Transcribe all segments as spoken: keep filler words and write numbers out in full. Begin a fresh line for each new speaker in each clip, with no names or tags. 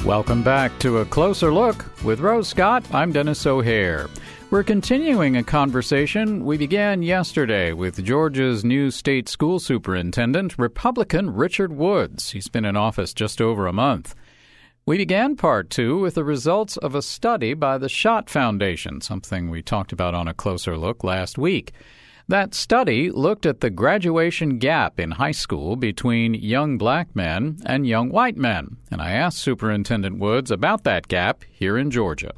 Welcome back to A Closer Look with Rose Scott. I'm Dennis O'Hare. We're continuing a conversation we began yesterday with Georgia's new state school superintendent, Republican Richard Woods. He's been in office just over a month. We began part two with the results of a study by the Schott Foundation, something we talked about on A Closer Look last week. That study looked at the graduation gap in high school between young black men and young white men, and I asked Superintendent Woods about that gap here in Georgia.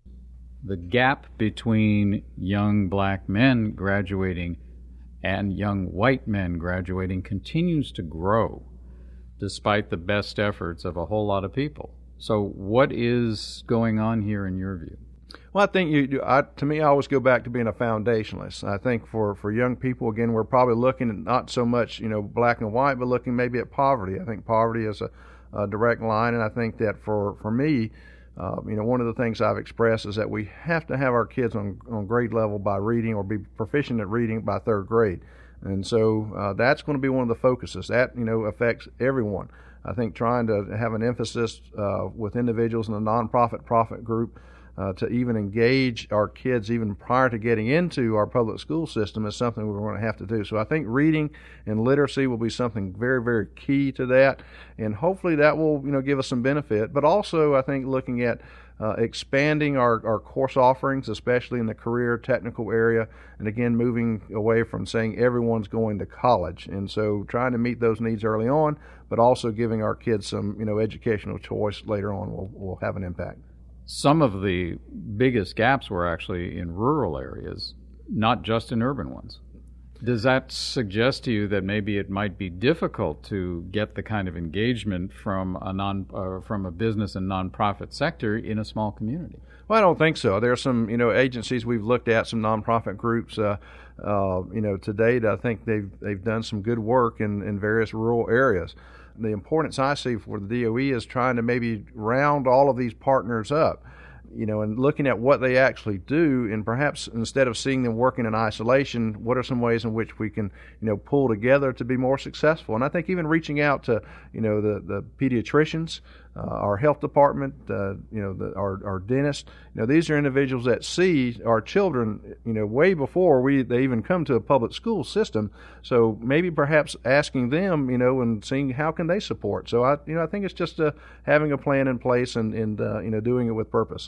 The gap between young black men graduating and young white men graduating continues to grow, despite the best efforts of a whole lot of people. So what is going on here in your view?
Well, I think you, you I, to me, I always go back to being a foundationalist. I think for, for young people, again, we're probably looking at not so much, you know, black and white, but looking maybe at poverty. I think poverty is a, a direct line, and I think that for, for me, uh, you know, one of the things I've expressed is that we have to have our kids on, on grade level by reading or be proficient at reading by third grade. And so uh, that's going to be one of the focuses. That, you know, affects everyone. I think trying to have an emphasis uh, with individuals in the nonprofit profit group Uh, to even engage our kids even prior to getting into our public school system is something we're going to have to do. So I think reading and literacy will be something very, very key to that, and hopefully that will, you know, give us some benefit. But also I think looking at uh, expanding our, our course offerings, especially in the career technical area, and again moving away from saying everyone's going to college. And so trying to meet those needs early on, but also giving our kids some, you know, educational choice later on will, will have an impact.
Some of the biggest gaps were actually in rural areas, not just in urban ones. Does that suggest to you that maybe it might be difficult to get the kind of engagement from a non uh, from a business and nonprofit sector in a small community?
Well, I don't think so. There are some, you know, agencies we've looked at, some nonprofit groups. Uh, uh, you know, to date, I think they've they've done some good work in, in various rural areas. The importance I see for the D O E is trying to maybe round all of these partners up, you know, and looking at what they actually do, and perhaps instead of seeing them working in isolation, what are some ways in which we can, you know, pull together to be more successful. And I think even reaching out to, you know, the, the pediatricians, uh, our health department, uh, you know, the, our, our dentists, you know, these are individuals that see our children, you know, way before we they even come to a public school system. So maybe perhaps asking them, you know, and seeing how can they support. So I, you know, I think it's just uh, having a plan in place and, and uh, you know, doing it with purpose.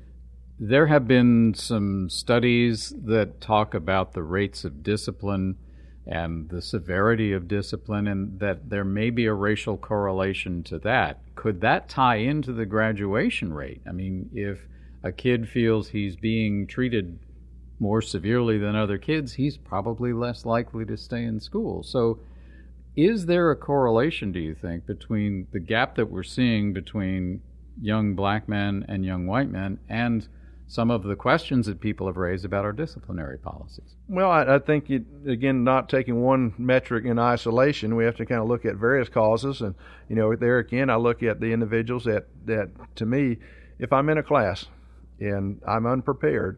There have been some studies that talk about the rates of discipline and the severity of discipline, and that there may be a racial correlation to that. Could that tie into the graduation rate? I mean, if a kid feels he's being treated more severely than other kids, he's probably less likely to stay in school. So is there a correlation, do you think, between the gap that we're seeing between young black men and young white men and some of the questions that people have raised about our disciplinary policies?
Well, I, I think, you, again, not taking one metric in isolation, we have to kind of look at various causes. And, you know, there again, I look at the individuals that, that to me, if I'm in a class and I'm unprepared,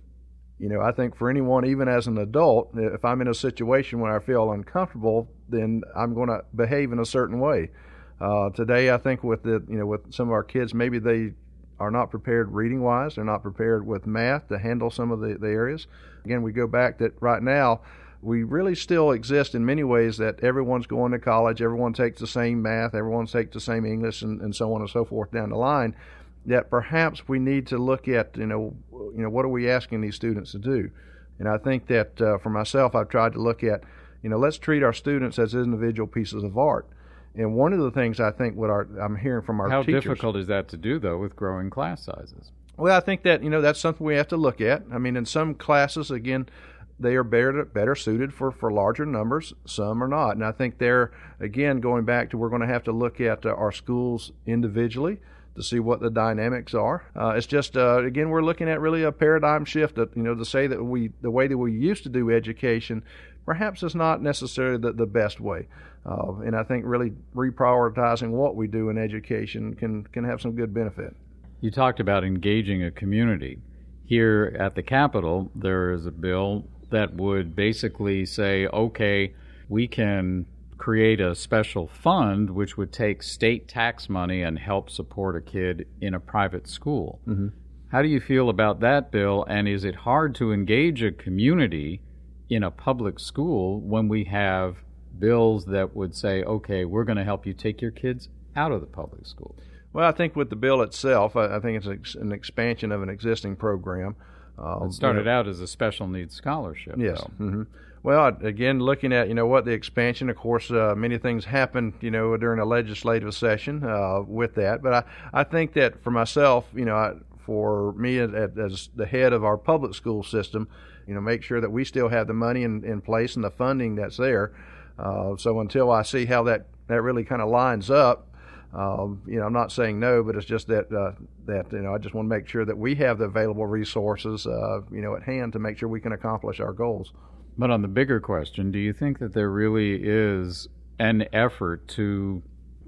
you know, I think for anyone, even as an adult, if I'm in a situation where I feel uncomfortable, then I'm going to behave in a certain way. Uh, today, I think with the, you know, with some of our kids, maybe they are not prepared reading-wise. They're not prepared with math to handle some of the, the areas. Again, we go back that right now, we really still exist in many ways that everyone's going to college, everyone takes the same math, everyone takes the same English, and, and so on and so forth down the line, that perhaps we need to look at, you know, you know, what are we asking these students to do? And I think that uh, for myself, I've tried to look at, you know, let's treat our students as individual pieces of art. And one of the things I think what our, I'm hearing from our
How
teachers... How
difficult is that to do, though, with growing class sizes?
Well, I think that, you know, that's something we have to look at. I mean, in some classes, again, they are better better suited for, for larger numbers. Some are not. And I think they're, again, going back to we're going to have to look at uh, our schools individually to see what the dynamics are. Uh, it's just, uh, again, we're looking at really a paradigm shift, that, you know, to say that we the way that we used to do education perhaps is not necessarily the, the best way. Uh, and I think really reprioritizing what we do in education can, can have some good benefit.
You talked about engaging a community. Here at the Capitol, there is a bill that would basically say, okay, we can create a special fund which would take state tax money and help support a kid in a private school.
Mm-hmm.
How do you feel about that bill, and is it hard to engage a community in a public school when we have bills that would say, okay, we're going to help you take your kids out of the public school?
Well, I think with the bill itself, I, I think it's an expansion of an existing program.
Um, it started you know, out as a special needs scholarship.
Yes. Mm-hmm. Well, again, looking at, you know, what the expansion, of course, uh, many things happened, you know, during a legislative session uh, with that. But I, I think that for myself, you know, I, for me as, as the head of our public school system, you know, make sure that we still have the money in, in place and the funding that's there. Uh, so until I see how that, that really kind of lines up, Um, you know, I'm not saying no, but it's just that uh, that you know I just want to make sure that we have the available resources, uh, you know, at hand to make sure we can accomplish our goals.
But on the bigger question, do you think that there really is an effort to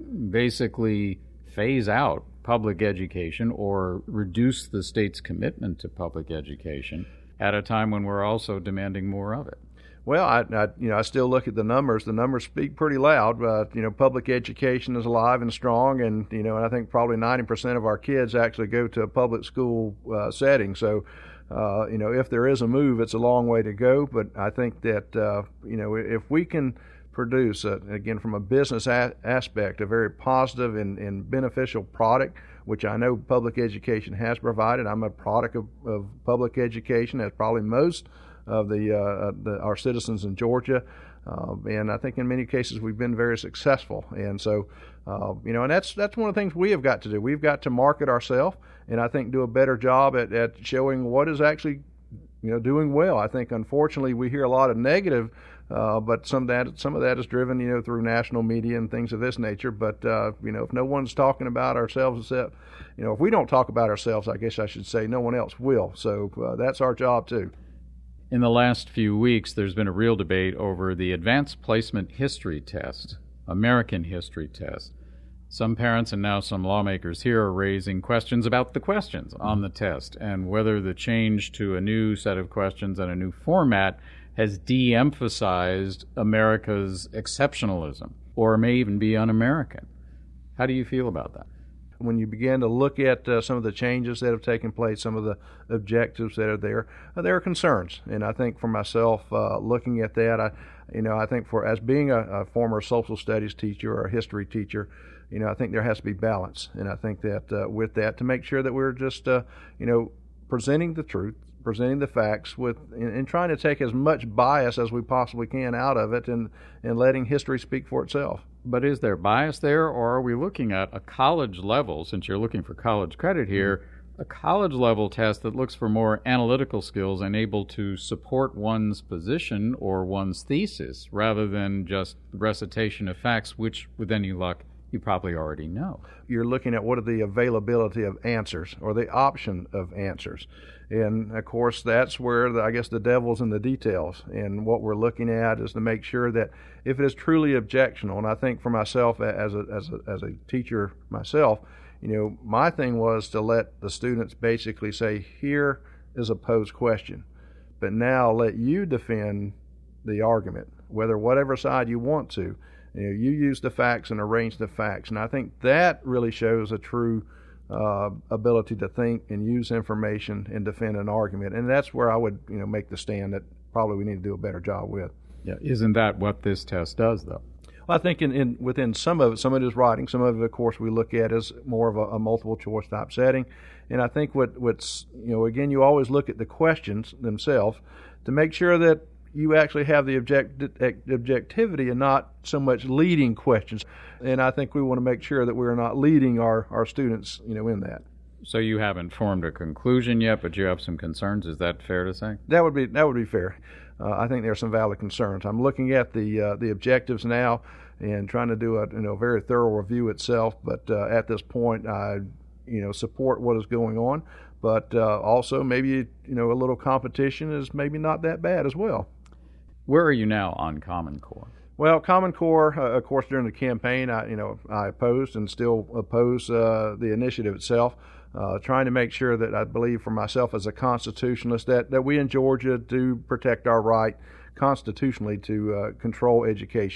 basically phase out public education or reduce the state's commitment to public education at a time when we're also demanding more of it?
Well, I, I, you know, I still look at the numbers. The numbers speak pretty loud. Uh, you know, public education is alive and strong, and you know, and I think probably ninety percent of our kids actually go to a public school uh, setting. So, uh, you know, if there is a move, it's a long way to go. But I think that uh, you know, if we can produce, a, again, from a business a- aspect, a very positive and, and beneficial product, which I know public education has provided. I'm a product of, of public education, as probably most of the, uh, the our citizens in Georgia, uh, and I think in many cases we've been very successful. And so, uh, you know, and that's that's one of the things we have got to do. We've got to market ourselves, and I think do a better job at, at showing what is actually, you know, doing well. I think unfortunately we hear a lot of negative, uh, but some of that some of that is driven, you know, through national media and things of this nature. But uh, you know, if no one's talking about ourselves except, you know, if we don't talk about ourselves, I guess I should say no one else will. So uh, that's our job too.
In the last few weeks, there's been a real debate over the Advanced Placement History Test, American History Test. Some parents and now some lawmakers here are raising questions about the questions on the test and whether the change to a new set of questions and a new format has de-emphasized America's exceptionalism or may even be un-American. How do you feel about that?
When you begin to look at uh, some of the changes that have taken place, some of the objectives that are there, uh, there are concerns. And I think for myself, uh, looking at that, I, you know, I think for as being a, a former social studies teacher or a history teacher, you know, I think there has to be balance. And I think that uh, with that, to make sure that we're just, uh, you know, presenting the truth, presenting the facts with, and, and trying to take as much bias as we possibly can out of it, and, and letting history speak for itself.
But is there bias there, or are we looking at a college level, since you're looking for college credit here, a college level test that looks for more analytical skills and able to support one's position or one's thesis rather than just recitation of facts, which with any luck you probably already know?
You're looking at what are the availability of answers or the option of answers. And of course, that's where the, I guess the devil's in the details. And what we're looking at is to make sure that if it is truly objectional, and I think for myself as a as a as a teacher myself, you know, my thing was to let the students basically say, here is a posed question, but now let you defend the argument, whether whatever side you want to. You know, you use the facts and arrange the facts. And I think that really shows a true uh, ability to think and use information and defend an argument. And that's where I would, you know, make the stand that probably we need to do a better job with.
Yeah, isn't that what this test does, though?
Well, I think in, in within some of it, some of it is writing. Some of it, of course, we look at as more of a, a multiple choice type setting. And I think what what's, you know, again, you always look at the questions themselves to make sure that you actually have the object, objectivity and not so much leading questions. And I think we want to make sure that we're not leading our, our students, you know, in that.
So you haven't formed a conclusion yet, but you have some concerns. Is that fair to say?
That would be that would be fair. Uh, I think there are some valid concerns. I'm looking at the uh, the objectives now and trying to do a you know very thorough review itself. But uh, at this point, I you know support what is going on. But uh, also maybe you know a little competition is maybe not that bad as well.
Where are you now on Common Core? Well,
Common Core, uh, of course, during the campaign, I, you know, I opposed and still oppose uh, the initiative itself, uh, trying to make sure that I believe for myself as a constitutionalist that, that we in Georgia do protect our right constitutionally to uh, control education.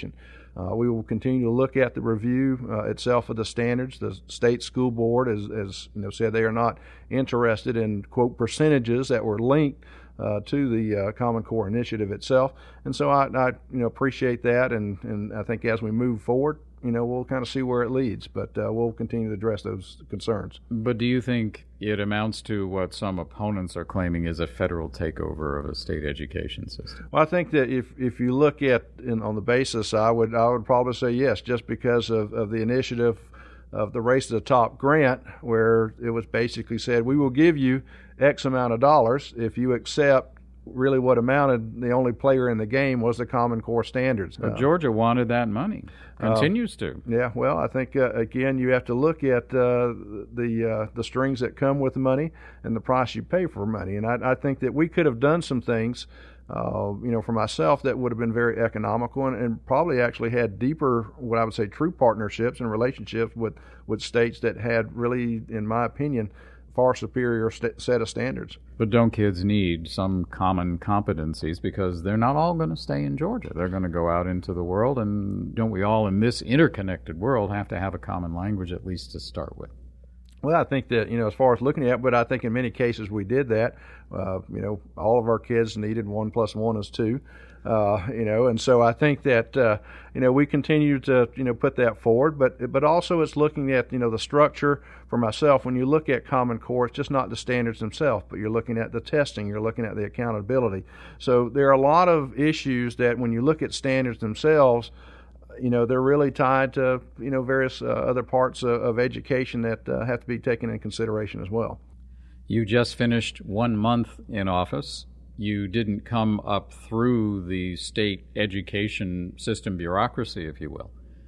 Uh, we will continue to look at the review uh, itself of the standards. The state school board, as, as you know, said they are not interested in, quote, percentages that were linked uh, to the uh, Common Core initiative itself. And so I, I you know, appreciate that, and, and I think as we move forward, you know, we'll kind of see where it leads, but uh, we'll continue to address those concerns.
But do you think it amounts to what some opponents are claiming is a federal takeover of a state education system?
Well, I think that if, if you look at in, on the basis, I would I would probably say yes, just because of, of the initiative of the Race to the Top grant, where it was basically said, we will give you X amount of dollars if you accept really what amounted, the only player in the game was the Common Core standards.
But
uh,
Georgia wanted that money, continues uh, to.
Yeah, well, I think, uh, again, you have to look at uh, the uh, the strings that come with money and the price you pay for money. And I, I think that we could have done some things, uh, you know, for myself that would have been very economical and, and probably actually had deeper, what I would say, true partnerships and relationships with, with states that had really, in my opinion, far superior st- set of standards.
But don't kids need some common competencies, because they're not all going to stay in Georgia. They're going to go out into the world, and don't we all in this interconnected world have to have a common language at least to start with?
Well, I think that, you know, as far as looking at, but I think in many cases we did that. Uh, you know, all of our kids needed one plus one is two. Uh, you know, and so I think that, uh, you know, we continue to, you know, put that forward, but, but also it's looking at, you know, the structure for myself. When you look at Common Core, it's just not the standards themselves, but you're looking at the testing, you're looking at the accountability. So there are a lot of issues that when you look at standards themselves, you know, they're really tied to, you know, various uh, other parts of, of education that uh, have to be taken in consideration as well.
You just finished one month in office. You didn't come up through the state education system bureaucracy, if you will.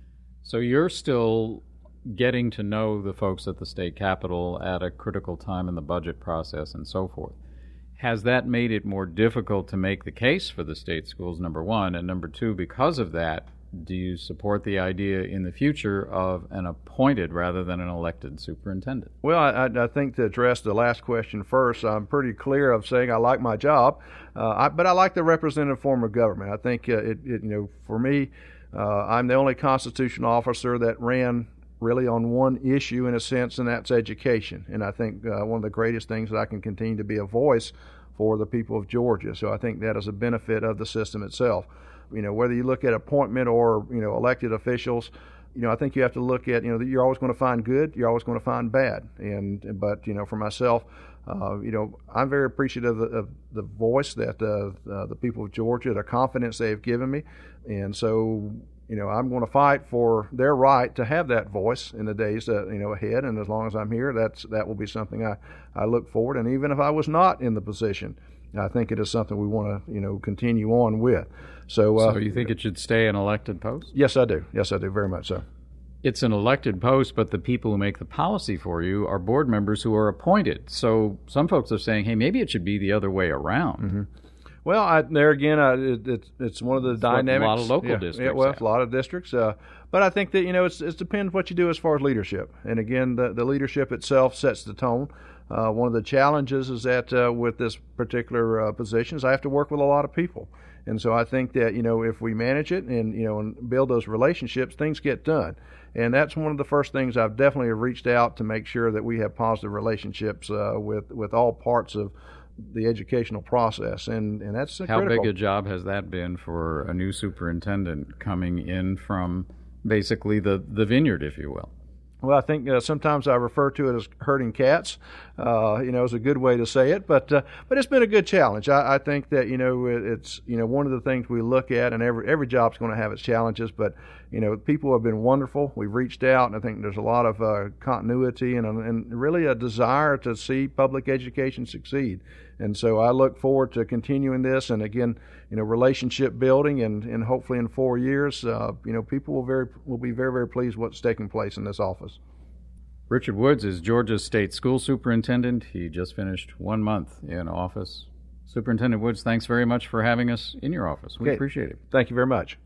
So you're still getting to know the folks at the state capitol at a critical time in the budget process and so forth. Has that made it more difficult to make the case for the state schools, number one? And number two, because of that, do you support the idea in the future of an appointed rather than an elected superintendent?
Well, I, I think to address the last question first, I'm pretty clear of saying I like my job, uh, I, but I like the representative form of government. I think uh, it, it, you know, for me, uh, I'm the only constitutional officer that ran really on one issue in a sense, and that's education. And I think uh, one of the greatest things that I can continue to be a voice for the people of Georgia. So I think that is a benefit of the system itself. You know, whether you look at appointment or, you know, elected officials, you know, I think you have to look at, you know, you're always going to find good, you're always going to find bad. And, but, you know, for myself, uh, you know, I'm very appreciative of the, of the voice that uh, uh, the people of Georgia, the confidence they've given me. And so, you know, I'm going to fight for their right to have that voice in the days that, you know, ahead. And as long as I'm here, that's, that will be something I, I look forward. And even if I was not in the position, I think it is something we want to, you know, continue on with. So, uh,
so you think it should stay an elected post?
Yes, I do. Yes, I do. Very much so.
It's an elected post, but the people who make the policy for you are board members who are appointed. So some folks are saying, hey, maybe it should be the other way around.
Mm-hmm. Well, I, there again, I, it, it's it's one of the
it's
dynamics.
A lot of local
yeah,
districts.
Yeah, well,
have.
a lot of districts. Uh, but I think that, you know, it's, it depends what you do as far as leadership. And again, the, the leadership itself sets the tone. Uh, one of the challenges is that uh, with this particular uh, positions, I have to work with a lot of people. And so I think that, you know, if we manage it and, you know, and build those relationships, things get done. And that's one of the first things I've definitely reached out to make sure that we have positive relationships uh, with, with all parts of the educational process. And, and that's
How
critical.
big a job has that been for a new superintendent coming in from basically the, the vineyard, if you will?
Well, I think uh, sometimes I refer to it as herding cats. Uh, you know, is a good way to say it, but uh, but it's been a good challenge. I, I think that, you know, it, it's, you know, one of the things we look at, and every every job's going to have its challenges, but, you know, people have been wonderful. We've reached out, and I think there's a lot of uh, continuity and and really a desire to see public education succeed. And so I look forward to continuing this, and again, you know, relationship building, and, and hopefully in four years, uh, you know, people will very will be very very pleased with what's taking place in this office.
Richard Woods is Georgia's state school superintendent. He just finished one month in office. Superintendent Woods, thanks very much for having us in your office. We
Okay.
appreciate it.
Thank you very much.